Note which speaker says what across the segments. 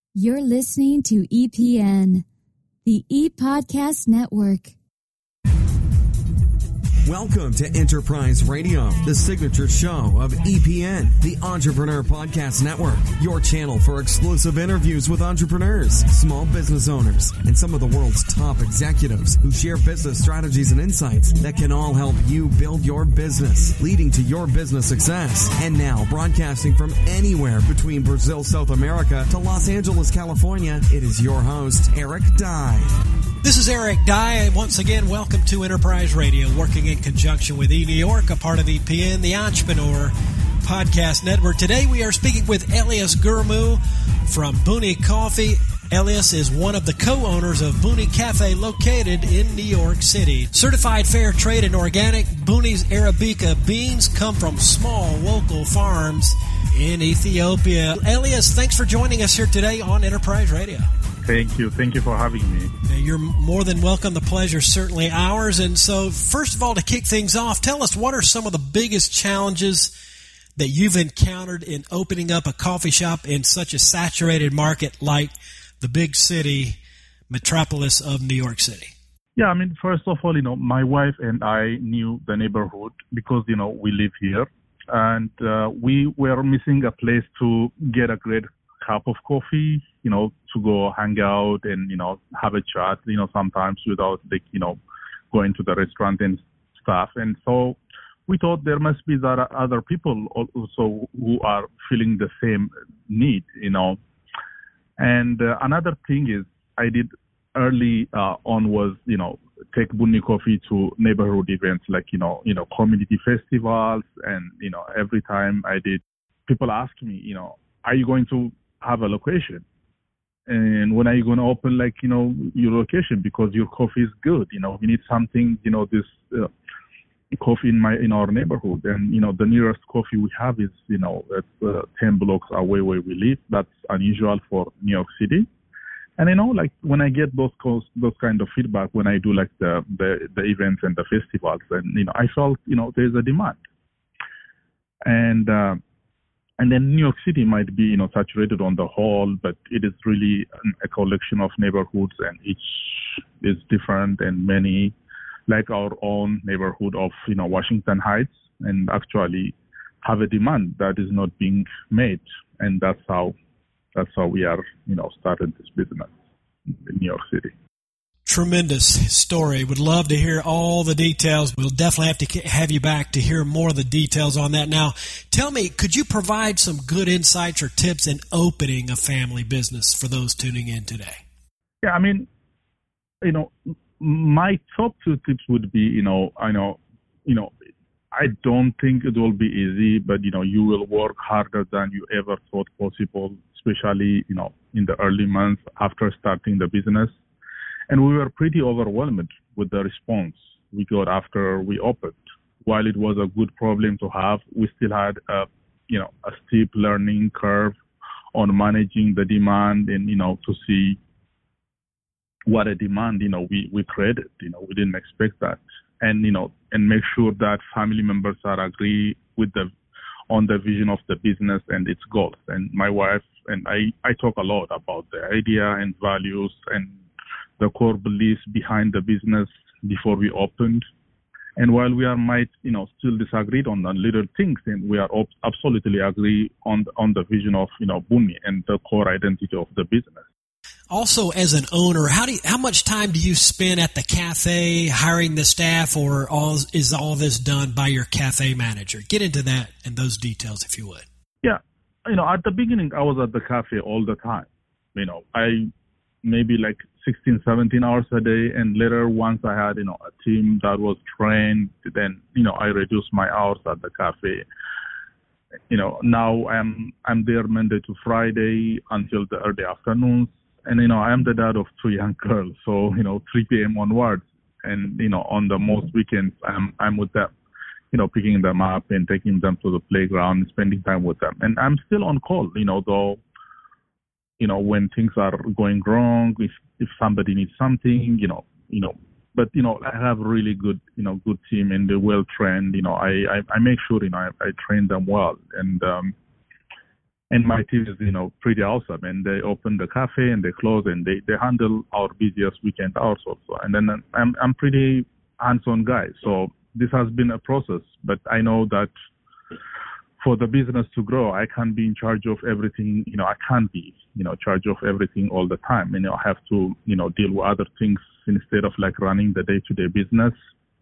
Speaker 1: You're listening to EPN, the ePodcast Network.
Speaker 2: Welcome to Enterprise Radio, the signature show of EPN, the Entrepreneur Podcast Network, your channel for exclusive interviews with entrepreneurs, small business owners, and some of the world's top executives who share business strategies and insights that can all help you build your business, leading to your business success. And now, broadcasting from anywhere between Brazil, South America to Los Angeles, California, it is your host, Eric Dye.
Speaker 3: This is Eric Dye. Once again, welcome to Enterprise Radio, working in conjunction with eNew York, a part of EPN, the Entrepreneur Podcast Network. Today we are speaking with Elias Gurmu from Booney Coffee. Elias is one of the co-owners of Booney Cafe located in New York City. Certified fair trade and organic, Booney's Arabica beans come from small local farms in Ethiopia. Elias, thanks for joining us here today on Enterprise Radio.
Speaker 4: Thank you. Thank you for having me.
Speaker 3: You're more than welcome. The pleasure is certainly ours. And so, first of all, to kick things off, tell us what are some of the biggest challenges that you've encountered in opening up a coffee shop in such a saturated market like the big city metropolis of New York City?
Speaker 4: Yeah, I mean, first of all, my wife and I knew the neighborhood because, we live here. And we were missing a place to get a great cup of coffee, to go hang out and, have a chat, sometimes without, going to the restaurant and stuff. And so we thought there must be other people also who are feeling the same need, And another thing is I did early on was, take Booney Coffee to neighborhood events like, community festivals. And, every time I did, people ask me, are you going to have a location? And when are you going to open, your location? Because your coffee is good. We need something, this coffee in our neighborhood. And, the nearest coffee we have is, it's 10 blocks away where we live. That's unusual for New York City. And, when I get those kind of feedback, when I do, the events and the festivals, and, I felt, there's a demand. And then New York City might be, saturated on the whole, but it is really a collection of neighborhoods, and each is different, and many, like our own neighborhood of, Washington Heights, and actually have a demand that is not being made, and that's how we are, started this business in New York City.
Speaker 3: Tremendous story. Would love to hear all the details. We'll definitely have to have you back to hear more of the details on that. Now, tell me, could you provide some good insights or tips in opening a family business for those tuning in today?
Speaker 4: Yeah, I mean, my top two tips would be, I don't think it will be easy, but, you will work harder than you ever thought possible, especially, in the early months after starting the business. And we were pretty overwhelmed with the response we got after we opened. While it was a good problem to have, we still had a steep learning curve on managing the demand and, to see what a demand, we created. We didn't expect that. And, and make sure that family members are agree on the vision of the business and its goals. And my wife and I talk a lot about the idea and values and the core beliefs behind the business before we opened. And while we might, still disagreed on the little things, and we are absolutely agree on the vision of, Booney and the core identity of the business.
Speaker 3: Also, as an owner, how much time do you spend at the cafe hiring the staff, or is all this done by your cafe manager? Get into that and those details if you would.
Speaker 4: Yeah. At the beginning, I was at the cafe all the time. I maybe 16, 17 hours a day. And later, once I had, a team that was trained, then, I reduced my hours at the cafe. Now I'm there Monday to Friday until the early afternoons. And, I am the dad of 2 young girls. So, 3 p.m. onwards. And, on the most weekends, I'm with them, picking them up and taking them to the playground, spending time with them. And I'm still on call, though, when things are going wrong, if somebody needs something, but, I have a really good, good team and they're well trained. I make sure, I train them well. And And my team is, pretty awesome. And they open the cafe and they close and they handle our busiest weekend hours also. And then I'm pretty hands-on guy. So this has been a process, but I know that for the business to grow, I can't be in charge of everything. I can't be, in charge of everything all the time. I have to, deal with other things instead of like running the day-to-day business.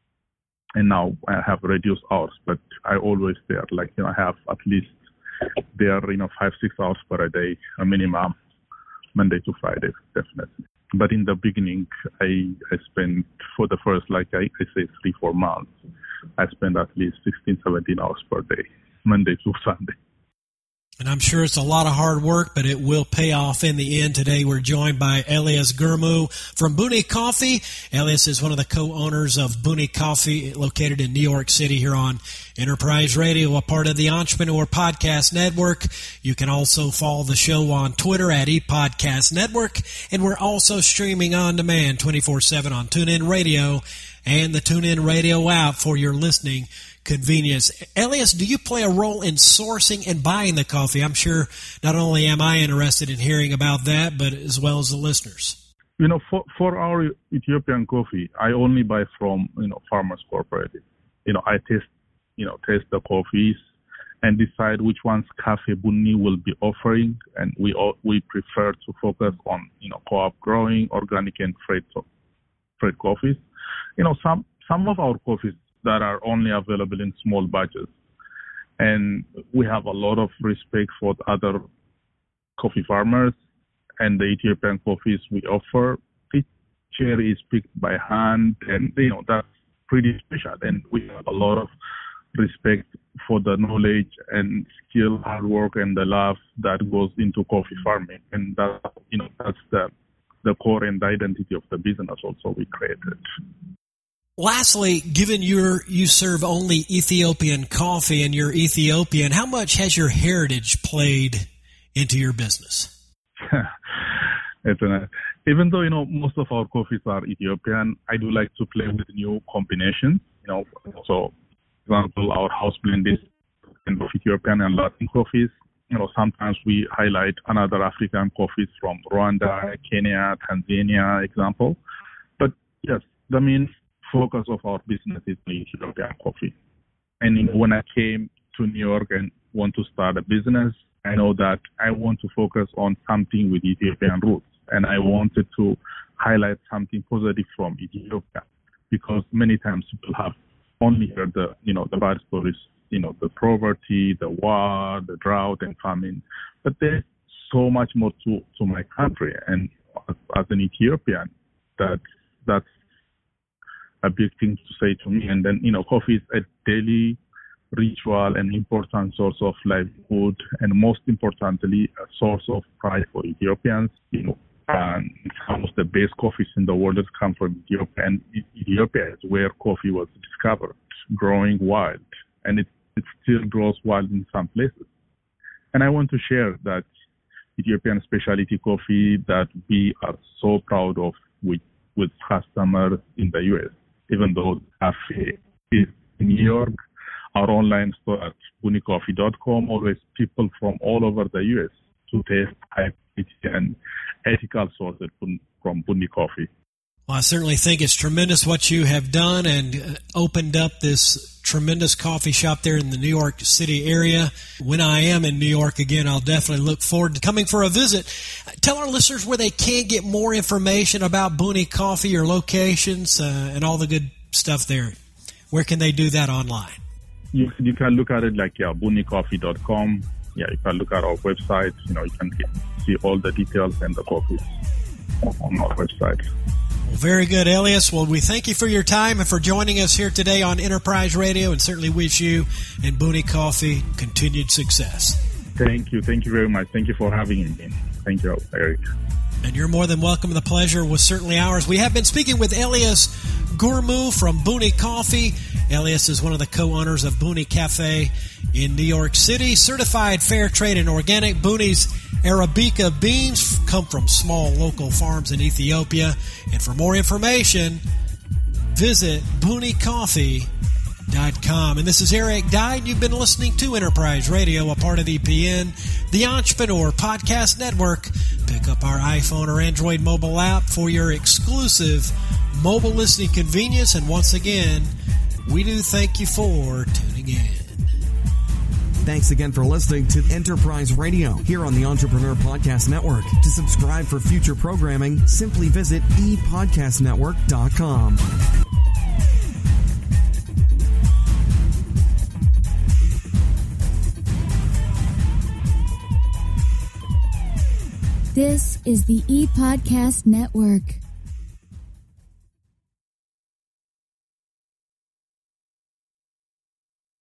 Speaker 4: And now I have reduced hours, but I always there, I have at least there, 5-6 hours per day, a minimum, Monday to Friday, definitely. But in the beginning, I spent for the first, I say 3-4 months, I spent at least 16-17 hours per day, Monday to Sunday.
Speaker 3: And I'm sure it's a lot of hard work, but it will pay off in the end. Today we're joined by Elias Gurmu from Booney Coffee. Elias is one of the co-owners of Booney Coffee, located in New York City here on Enterprise Radio, a part of the Entrepreneur Podcast Network. You can also follow the show on Twitter at ePodcast Network. And we're also streaming on demand 24/7 on TuneIn Radio and the TuneIn Radio app for your listening convenience. Elias, do you play a role in sourcing and buying the coffee? I'm sure not only am I interested in hearing about that, but as well as the listeners.
Speaker 4: For our Ethiopian coffee, I only buy from, Farmers Cooperative. I taste the coffees and decide which ones Cafe Booney will be offering. And we prefer to focus on, co-op growing, organic and freight coffees. Some of our coffees that are only available in small batches. And we have a lot of respect for the other coffee farmers and the Ethiopian coffees we offer. Each cherry is picked by hand, and, that's pretty special. And we have a lot of respect for the knowledge and skill, hard work, and the love that goes into coffee farming. And that, that's the core and the identity of the business also we created.
Speaker 3: Lastly, given you serve only Ethiopian coffee and you're Ethiopian, how much has your heritage played into your business?
Speaker 4: Even though, most of our coffees are Ethiopian, I do like to play with new combinations. So, for example, our house blend is of Ethiopian and Latin coffees. Sometimes we highlight another African coffees from Rwanda, Kenya, Tanzania, example. But yes, the main focus of our business is Ethiopian coffee. And when I came to New York and want to start a business, I know that I want to focus on something with Ethiopian roots. And I wanted to highlight something positive from Ethiopia, because many times people have only heard the bad stories, the poverty, the war, the drought and famine. But there's so much more to my country. And as an Ethiopian, that's a big thing to say to me. And then, coffee is a daily ritual and important source of livelihood, and most importantly, a source of pride for Ethiopians. And some of the best coffees in the world come from Ethiopia, and Ethiopia is where coffee was discovered, growing wild, and it still grows wild in some places. And I want to share that Ethiopian specialty coffee that we are so proud of with customers in the U.S. Even though the cafe is in New York, our online store at booneycoffee.com, always people from all over the U.S. to taste high quality and ethical sources from Booney Coffee.
Speaker 3: Well, I certainly think it's tremendous what you have done and opened up this tremendous coffee shop there in the New York City area. When I am in New York again, I'll definitely look forward to coming for a visit. Tell our listeners where they can get more information about Booney Coffee, your locations, and all the good stuff there. Where can they do that online?
Speaker 4: You can look at it booneycoffee.com. You can look at our website. You can see all the details and the coffees on our website.
Speaker 3: Well, very good, Elias. Well, we thank you for your time and for joining us here today on Enterprise Radio, and certainly wish you and Booney Coffee continued success.
Speaker 4: Thank you. Thank you very much. Thank you for having me. Thank you, Eric.
Speaker 3: And you're more than welcome. The pleasure was certainly ours. We have been speaking with Elias Gurmu from Booney Coffee. Elias is one of the co-owners of Booney Cafe in New York City. Certified fair trade and organic. Booney's Arabica beans come from small local farms in Ethiopia. And for more information, visit booneycoffee.com. And this is Eric Dye, and you've been listening to Enterprise Radio, a part of EPN, the Entrepreneur Podcast Network. Pick up our iPhone or Android mobile app for your exclusive mobile listening convenience. And once again, we do thank you for tuning in.
Speaker 2: Thanks again for listening to Enterprise Radio here on the Entrepreneur Podcast Network. To subscribe for future programming, simply visit epodcastnetwork.com.
Speaker 1: This is the ePodcast Network.